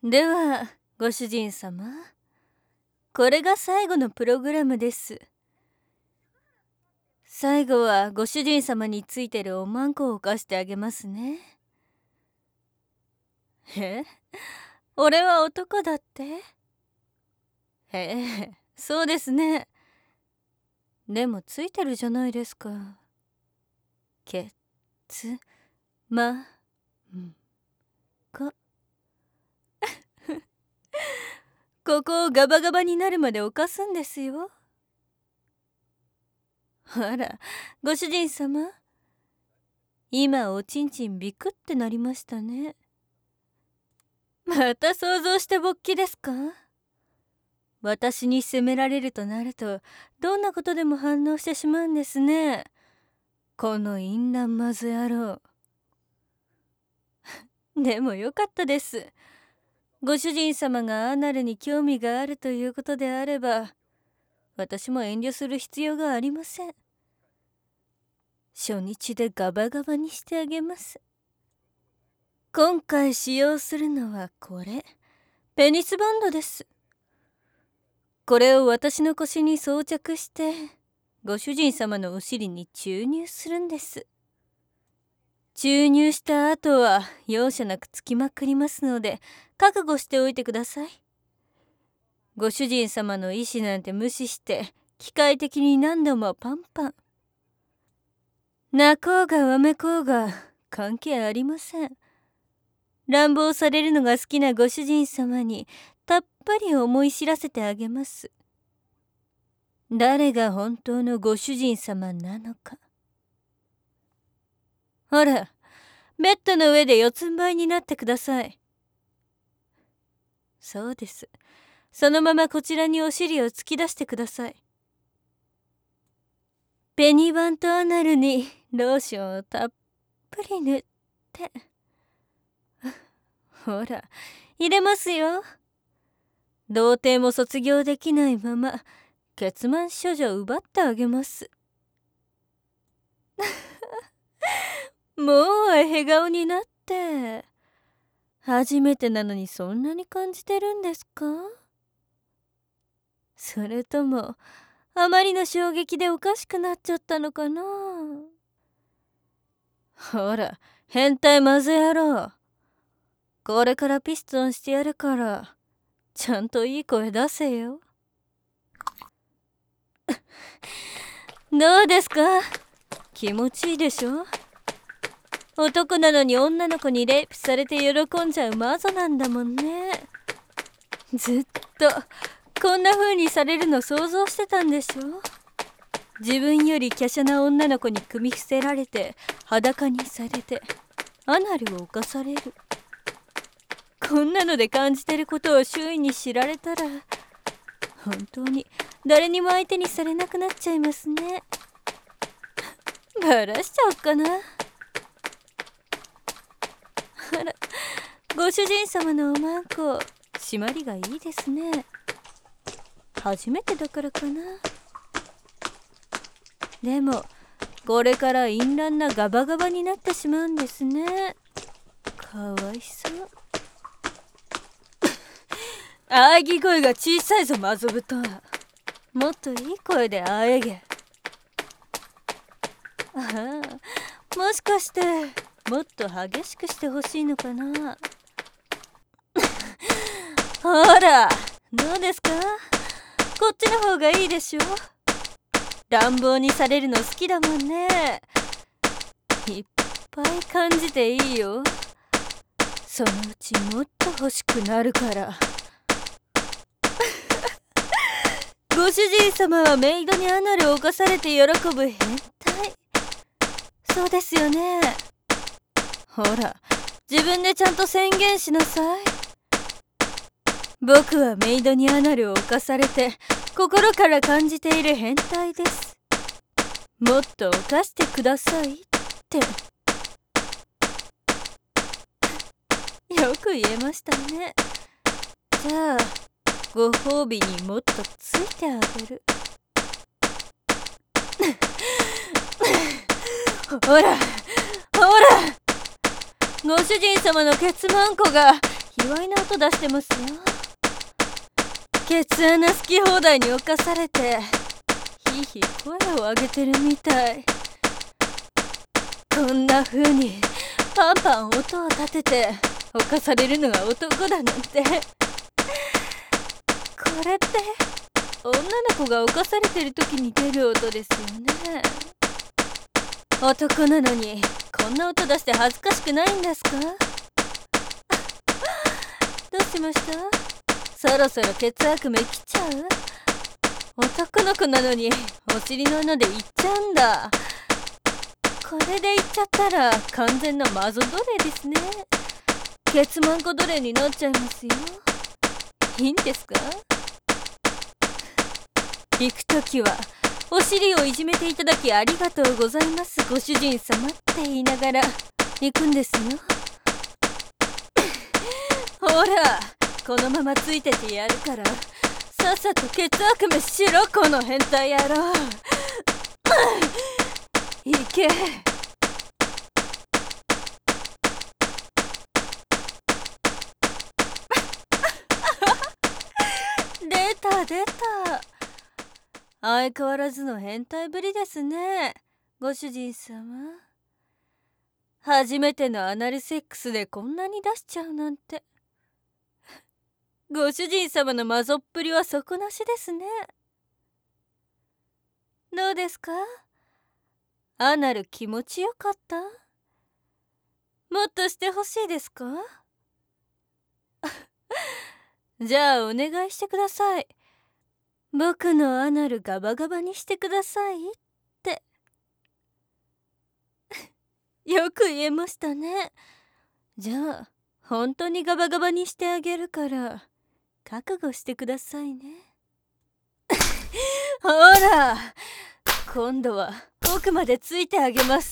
では、ご主人様。これが最後のプログラムです。最後はご主人様についてるおまんこを貸してあげますね。え？俺は男だって？そうですね。でもついてるじゃないですか。けつまんこ。ここをガバガバになるまで犯すんですよ。あら、ご主人様。今おちんちんビクってなりましたね。また想像して勃起ですか？私に責められるとなると、どんなことでも反応してしまうんですね。この淫乱マズ野郎。でもよかったです。ご主人様がアナルに興味があるということであれば、私も遠慮する必要がありません。初日でガバガバにしてあげます。今回使用するのはこれ。ペニスバンドです。これを私の腰に装着して、ご主人様のお尻に注入するんです。注入した後は容赦なくつきまくりますので、覚悟しておいてください。ご主人様の意思なんて無視して、機械的に何度もパンパン。泣こうがわめこうが関係ありません。乱暴されるのが好きなご主人様にたっぷり思い知らせてあげます。誰が本当のご主人様なのか。ほら、ベッドの上で四つん這いになってください。そうです。そのままこちらにお尻を突き出してください。ペニバンとアナルにローションをたっぷり塗って。ほら、入れますよ。童貞も卒業できないまま、結満処女を奪ってあげます。もうへ顔になって。初めてなのにそんなに感じてるんですか？それとも、あまりの衝撃でおかしくなっちゃったのかな？ほら、変態マズ野郎。これからピストンしてやるから、ちゃんといい声出せよ。どうですか？気持ちいいでしょ？男なのに女の子にレイプされて喜んじゃうマゾなんだもんね。ずっとこんな風にされるの想像してたんでしょ？自分より華奢な女の子に組み伏せられて裸にされてアナルを犯される。こんなので感じてることを周囲に知られたら本当に誰にも相手にされなくなっちゃいますね。バラしちゃおっかな。あら、ご主人様のおまんこ締まりがいいですね。初めてだからかな。でもこれから淫乱なガバガバになってしまうんですね。かわいそう。あぎ声が小さいぞマゾブタ。もっといい声であえげ。ああ、もしかしてもっと激しくしてほしいのかな。ほら、どうですか？こっちの方がいいでしょ。乱暴にされるの好きだもんね。いっぱい感じていいよ。そのうちもっと欲しくなるから。ご主人様はメイドにアナルを犯されて喜ぶ変態。そうですよね。ほら、自分でちゃんと宣言しなさい。僕はメイドにアナルを犯されて心から感じている変態です。もっと犯してくださいって。よく言えましたね。じゃあご褒美にもっとついてあげる。ほらほら、ご主人様のケツマンコが卑猥な音出してますよ。ケツ穴好き放題に侵されてひいひい声を上げてるみたい。こんな風にパンパン音を立てて侵されるのが男だなんて。これって女の子が侵されてる時に出る音ですよね。男なのにこんな音出して恥ずかしくないんですか？どうしました？そろそろ血悪めきちゃう？男の子なのにお尻の穴でいっちゃうんだ。これでいっちゃったら完全なマゾ奴隷ですね。ケツマンコ奴隷になっちゃいますよ。いいんですか？行くときはお尻をいじめていただきありがとうございますご主人様って言いながら行くんですよ。ほら、このままついててやるからさっさと血悪めしろ、この変態野郎。行け。出た出た。相変わらずの変態ぶりですね、ご主人様。初めてのアナルセックスでこんなに出しちゃうなんて。ご主人様のマゾっぷりは底なしですね。どうですか？アナル気持ちよかった？もっとしてほしいですか？じゃあお願いしてください。僕のアナルガバガバにしてくださいって。よく言えましたね。じゃあ本当にガバガバにしてあげるから覚悟してくださいね。ほら、今度は奥までついてあげます。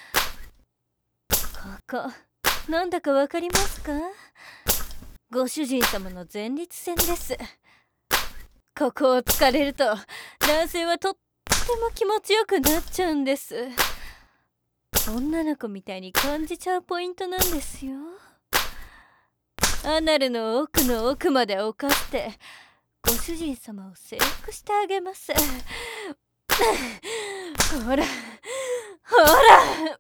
ここなんだかわかりますか？ご主人様の前立腺です。ここを突かれると男性はとっても気持ちよくなっちゃうんです。女の子みたいに感じちゃうポイントなんですよ。アナルの奥の奥まで侵してご主人様を征服してあげます。ほらほら。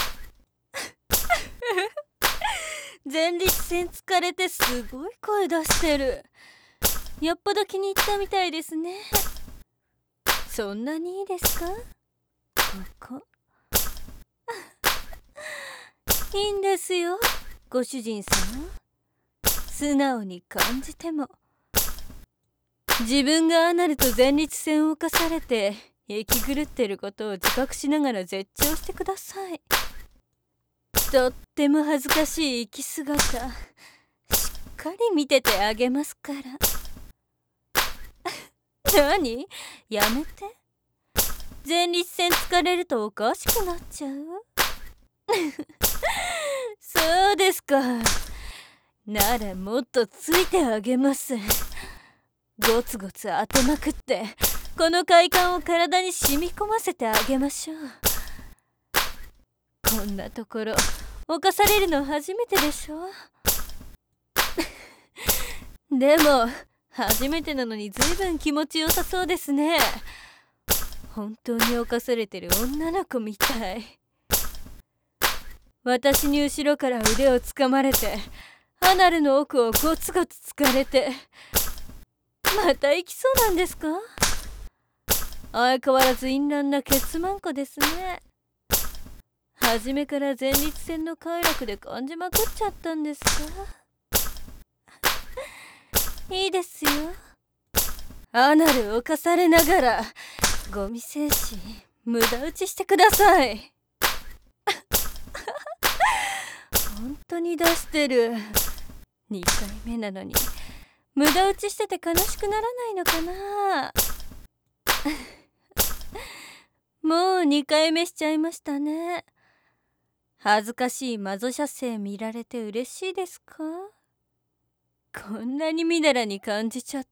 前立腺疲れてすごい声出してる。よっぽど気に入ったみたいですね。そんなにいいですか？ここいいんですよ、ご主人様。素直に感じても。自分がアナルと前立腺を侵されて息狂ってることを自覚しながら絶頂してください。とっても恥ずかしい息姿しっかり見ててあげますから。何？やめて。前立腺疲れるとおかしくなっちゃう。そうですか。ならもっとついてあげます。ゴツゴツ当てまくってこの快感を体に染み込ませてあげましょう。こんなところ犯されるの初めてでしょ。でも初めてなのにずいぶん気持ちよさそうですね。本当に犯されてる女の子みたい。私に後ろから腕をつかまれてアナルの奥をゴツゴツつかれて、また行きそうなんですか？相変わらず淫乱なケツマンコですね。初めから前立腺の快楽で感じまくっちゃったんですか？いいですよ。アナルを犯されながらゴミ精子無駄打ちしてください。本当に出してる。2回目なのに無駄打ちしてて悲しくならないのかな。もう2回目しちゃいましたね。恥ずかしいマゾ射精見られて嬉しいですか？こんなにみだらに感じちゃって。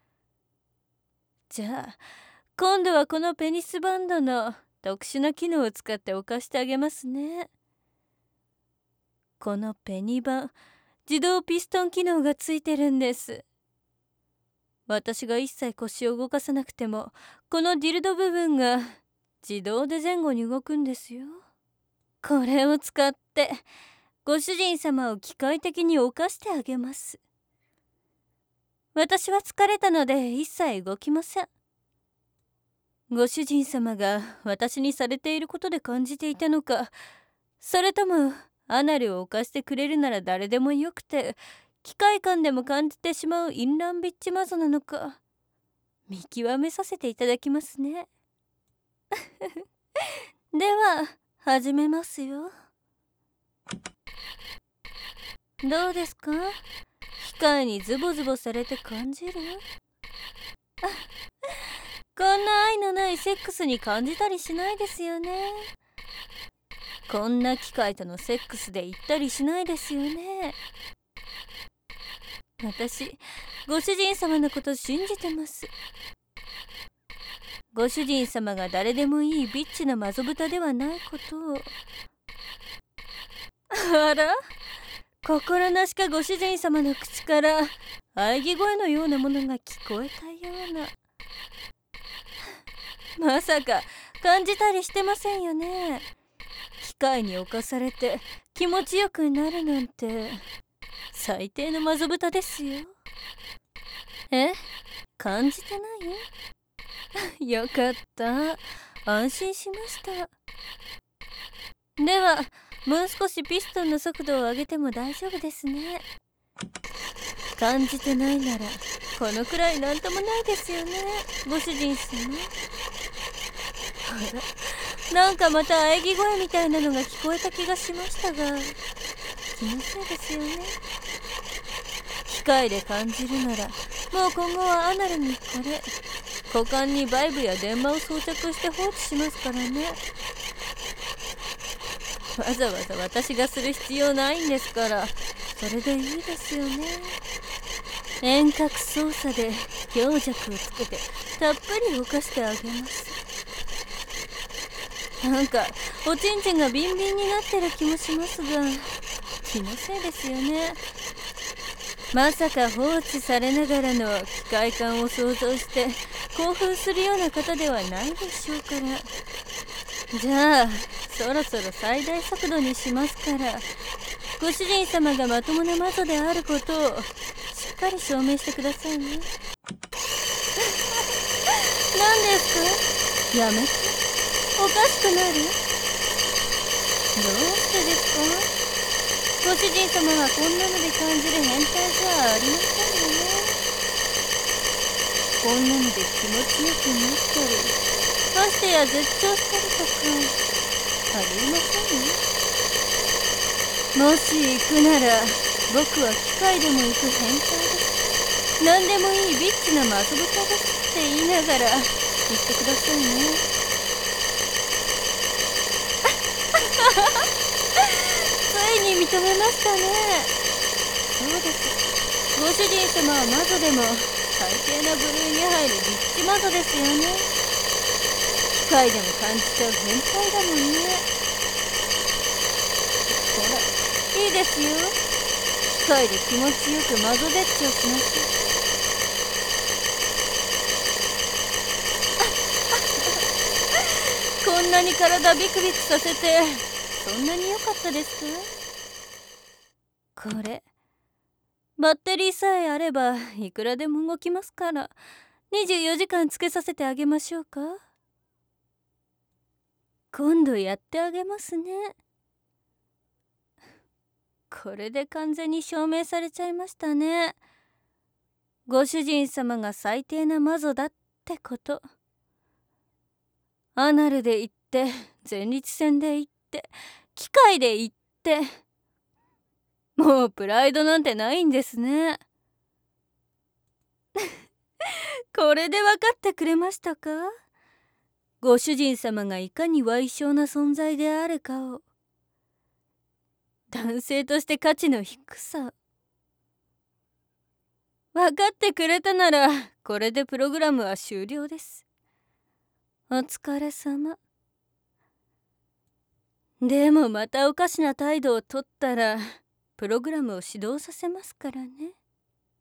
じゃあ今度はこのペニスバンドの特殊な機能を使って犯してあげますね。このペニバン自動ピストン機能がついてるんです。私が一切腰を動かさなくても、このディルド部分が自動で前後に動くんですよ。これを使ってご主人様を機械的に犯してあげます。私は疲れたので一切動きません。ご主人様が私にされていることで感じていたのか、それともアナルを犯してくれるなら誰でもよくて機械感でも感じてしまうインランビッチマゾなのか、見極めさせていただきますね。では始めますよ。どうですか？機械にズボズボされて感じる？こんな愛のないセックスに感じたりしないですよね。こんな機械とのセックスで言ったりしないですよね。私、ご主人様のこと信じてます。ご主人様が誰でもいいビッチなマゾ豚ではないことを。あら、心なしかご主人様の口から喘ぎ声のようなものが聞こえたような。まさか感じたりしてませんよね。機械に侵されて気持ちよくなるなんて最低のマゾ豚ですよ。え？感じてない？よかった。安心しました。ではもう少しピストンの速度を上げても大丈夫ですね。感じてないならこのくらいなんともないですよね、ご主人様。あら、なんかまた喘ぎ声みたいなのが聞こえた気がしましたが、気のせいですよね。機械で感じるならもう今後はアナルにこれ股間にバイブや電話を装着して放置しますからね。わざわざ私がする必要ないんですから、それでいいですよね。遠隔操作で強弱をつけてたっぷり動かしてあげます。なんかおちんちんがビンビンになってる気もしますが、気のせいですよね。まさか放置されながらの機械感を想像して興奮するような方ではないでしょうから。じゃあそろそろ最大速度にしますから、ご主人様がまともなマゾであることをしっかり証明してくださいね。何ですか？やめて。おかしくなる？どうしてですか？ご主人様はこんなので感じる変態じゃありませんよね。こんなので気持ちよくなったり、ましてや絶頂したりとかありませんよ。もし行くなら僕は機械でも行く変態です。何でもいいビッチなマゾ豚ですって言いながら言ってくださいね。ついに認めましたね。そうです。ご主人様はマゾでも最低な部類に入るリッチマゾですよね。機械でも感じちゃう変態だもんね。ほら、いいですよ。機械で気持ちよくマゾデッチをしましょう。こんなに体ビクビクさせてそんなに良かったですか？これバッテリーさえあればいくらでも動きますから、24時間つけさせてあげましょうか？今度やってあげますね。これで完全に証明されちゃいましたね。ご主人様が最低なマゾだってこと。アナルで言って、前立腺で言って、機械で言って、もうプライドなんてないんですね。これで分かってくれましたか？ご主人様がいかに矮小な存在であるかを。男性として価値の低さ。分かってくれたならこれでプログラムは終了です。お疲れ様。でもまたおかしな態度をとったらプログラムを始動させますからね。